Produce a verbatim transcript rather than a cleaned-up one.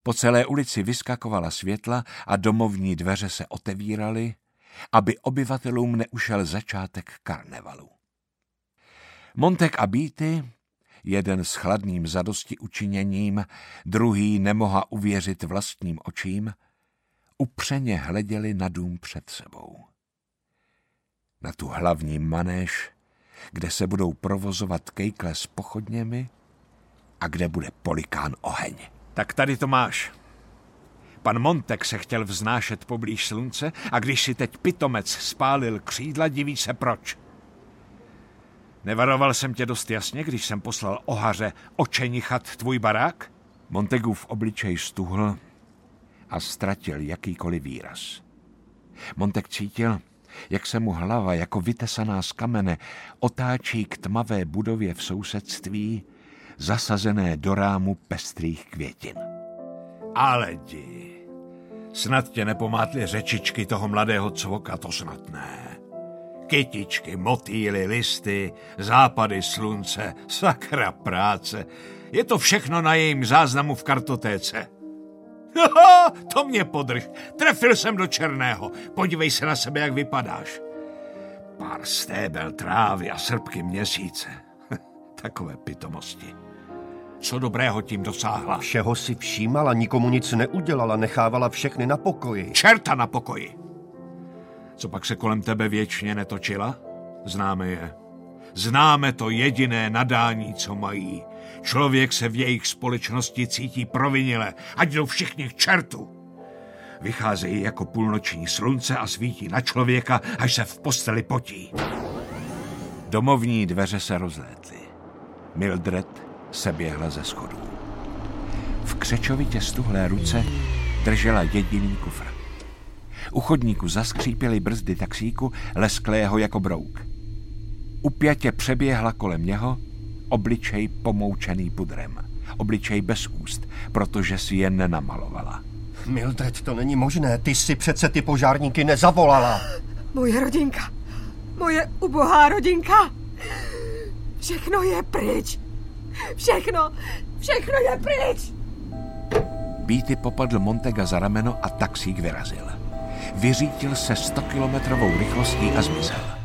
Po celé ulici vyskakovala světla a domovní dveře se otevíraly, aby obyvatelům neušel začátek karnevalu. Montek a Beatty, jeden s chladným zadosti učiněním, druhý nemohla uvěřit vlastním očím, upřeně hleděli na dům před sebou. Na tu hlavní manéž, kde se budou provozovat kejkle s pochodněmi a kde bude Polikán oheň. Tak tady to máš. Pan Montek se chtěl vznášet poblíž slunce a když si teď pitomec spálil křídla, diví se proč. Nevaroval jsem tě dost jasně, když jsem poslal ohaře očenichat tvůj barák? Montegův obličej stuhl a ztratil jakýkoliv výraz. Montek cítil, jak se mu hlava jako vytesaná z kamene otáčí k tmavé budově v sousedství, zasazené do rámu pestrých květin. Ale jdi, snad tě nepomátly řečičky toho mladého cvoka, to snad ne. Kytičky, motýly, listy, západy slunce, sakra práce. Je to všechno na jejím záznamu v kartotéce. Haha, to mě podrž. Trefil jsem do černého. Podívej se na sebe, jak vypadáš. Pár stébel trávy a srpky měsíce. Takové pitomosti. Co dobrého tím dosáhla? Všeho si všímala, nikomu nic neudělala, nechávala všechny na pokoji. Čerta na pokoji! Co pak se kolem tebe věčně netočila? Známe je. Známe to jediné nadání, co mají. Člověk se v jejich společnosti cítí provinile, ať jdou všichni k čertu. Vycházejí jako půlnoční slunce a svítí na člověka, až se v posteli potí. Domovní dveře se rozlétly. Mildred se běhla ze schodů. V křečovitě stuhlé ruce držela jediný kufr. U chodníku zaskřípěly brzdy taxíku, lesklého jako brouk. Upjatě přeběhla kolem něho, obličej pomoučený pudrem. Obličej bez úst, protože si jen nenamalovala. Mildred, to není možné, ty si přece ty požárníky nezavolala. Moje rodinka, moje ubohá rodinka, všechno je pryč. Všechno, všechno je pryč. Beatty popadl Montega za rameno a taxík vyrazil. Vyřítil se stokilometrovou rychlostí a zmizel.